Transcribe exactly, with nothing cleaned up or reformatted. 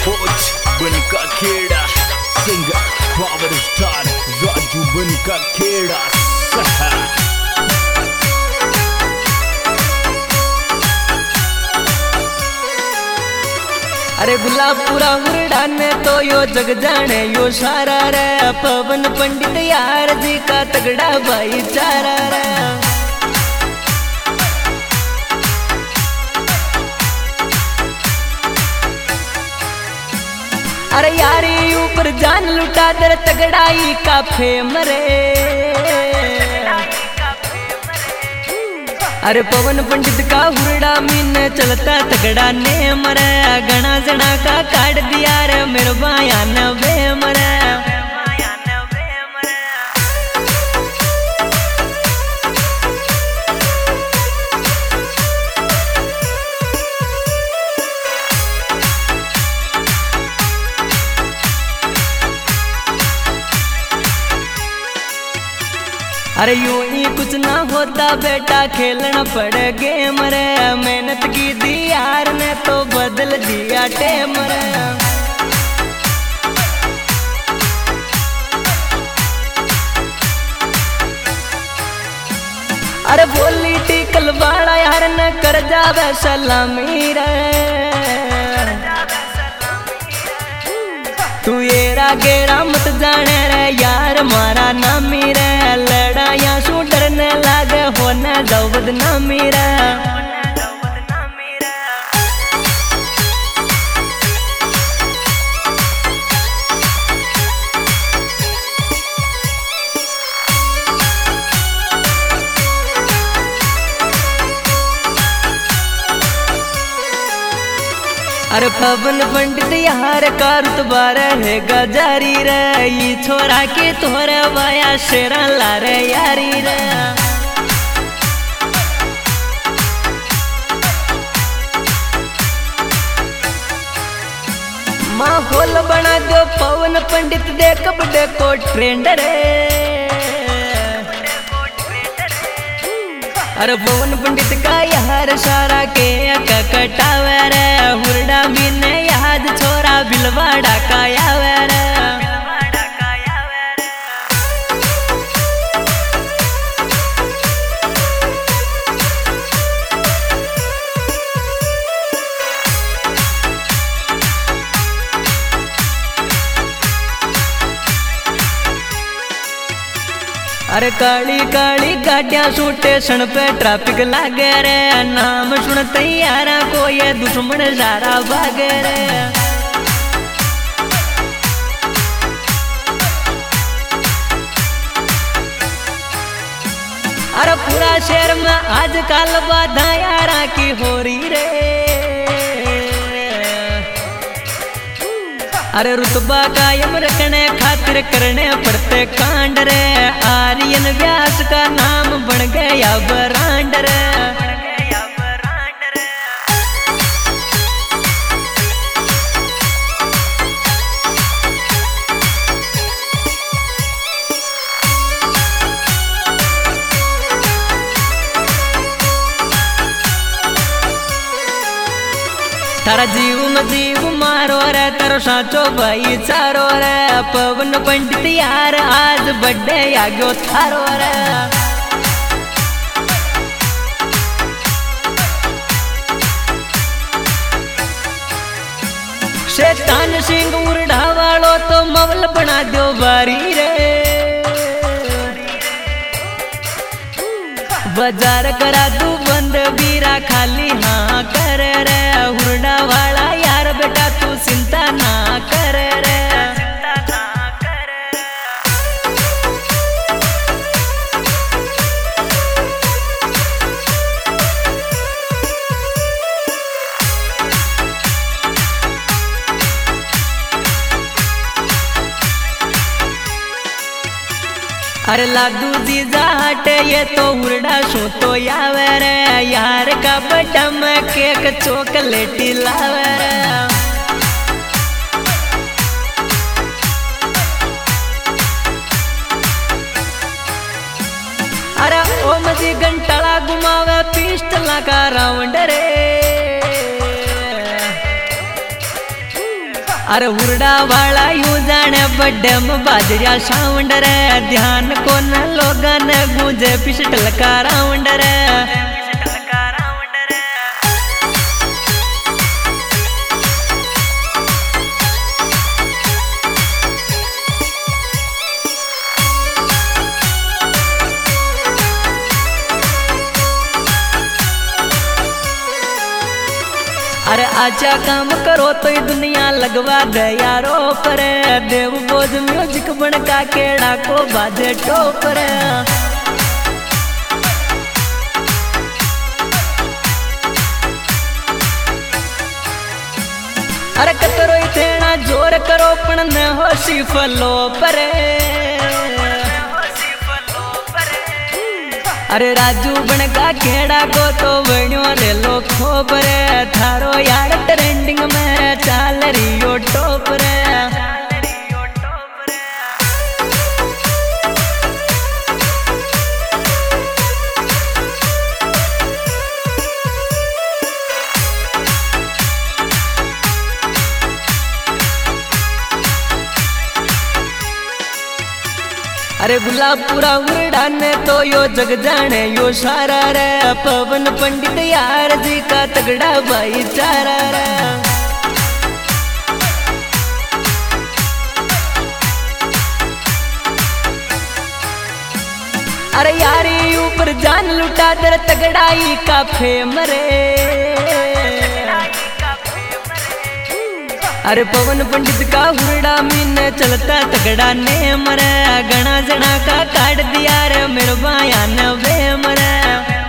Coach बन का खेड़ा सिंगर पावर स्टार राजू बन का खेड़ा सहा। अरे गुलाबपुरा हुरडा ने तो यो जग जाने यो सारा रे पवन पंडित यार जी का तगड़ा भाईचारा रे। अरे यारी ऊपर जान लुटा दर तगड़ाई का फेम रे। अरे पवन पंडित का हुरडा मीन चलता तगड़ा ने मरे गणा जना का काट दिया रे मेरे बाया न वे मरे। अरे यूं ही कुछ ना होता बेटा खेलना पड़े गेम रे मेहनत की दी यार ने तो बदल दिया टेम रे। अरे बोली टिकल वाला यार न कर जावे सलामी रे। तू येरा गेरा मत जाने रे यार मारा नामी रे लड़ाइया शू डरने लागे होने जाओ बदनामी रे। अरे पवन पंडित यार का रुतबा रहेगा जारी रे ये छोरा के तोरे वाया शेरा ला रे यारी रे। माहौल बना दो पवन पंडित दे कबड्डे को ट्रेंड रे। अरे पवन पंडित का यार सारा के कटावे रे हुरडा भी ने याद छोरा बिलवाड़ा का यावे रे। अरे काली काली गाड़ियां सू स्टेशन पे ट्रैफिक लागे रे नाम सुनते यारा को ये दुश्मन सारा भागे रे। अरे पूरा शहर में आजकल बाधा यारा की हो रही रे। अरे रुतबा कायम रखने खातिर करने पड़ते कांड रे आर्यन व्यास का नाम बन गया ब्रांड रे। तारा जीव में जीव मारो रे तारो साचो भाई चारो रे पवन पंडित यार आज बर्थडे आगो थारो रे। शैतान सिंह उर्ढा वालो तो मवल बना दो बारी रे। बाजार करा दू बंद बीरा खाली हाँ कर रे हुरडा वाला यार बेटा तू चिंता ना कर रे। अरे लादू जी जाटे ये तो हुरडा सो तो यावे रे यार का बड़ा में केक चॉकलेटी लावे रे। अरे ओ मजी घंटाला घुमावे पिस्टल का राउंड रे। अरे हुरडा वाला यू जाने बड्डे में बाजरिया साउंड रे ध्यान को न लोगन गूंजे पिस्टल का राउंड रे। अरे आजा काम करो तो ये दुनिया लगवा दे यारो पर देव बोझ म्यूजिक बन का केड़ा को बाजे टोपर। अरे कतरो इतना जोर करो पण न होशी फलो परे। अरे राजू बन का खेड़ा को तो बण्यो ले लो खोबरे थारो यार ट्रेंडिंग में चाल रियो टोपरे। अरे गुलाबपुरा उड़ा ने तो यो जग जाने यो सारा रे पवन पंडित यार जी का तगड़ा भाईचारा रे। अरे यारी ऊपर जान लुटा दर तगड़ाई का फेम रे। अरे पवन पंडित का हुरडा मीन चलता तगड़ा ने मरे गणा जना का काट दिया रे मेरे बाया ने वे मरे।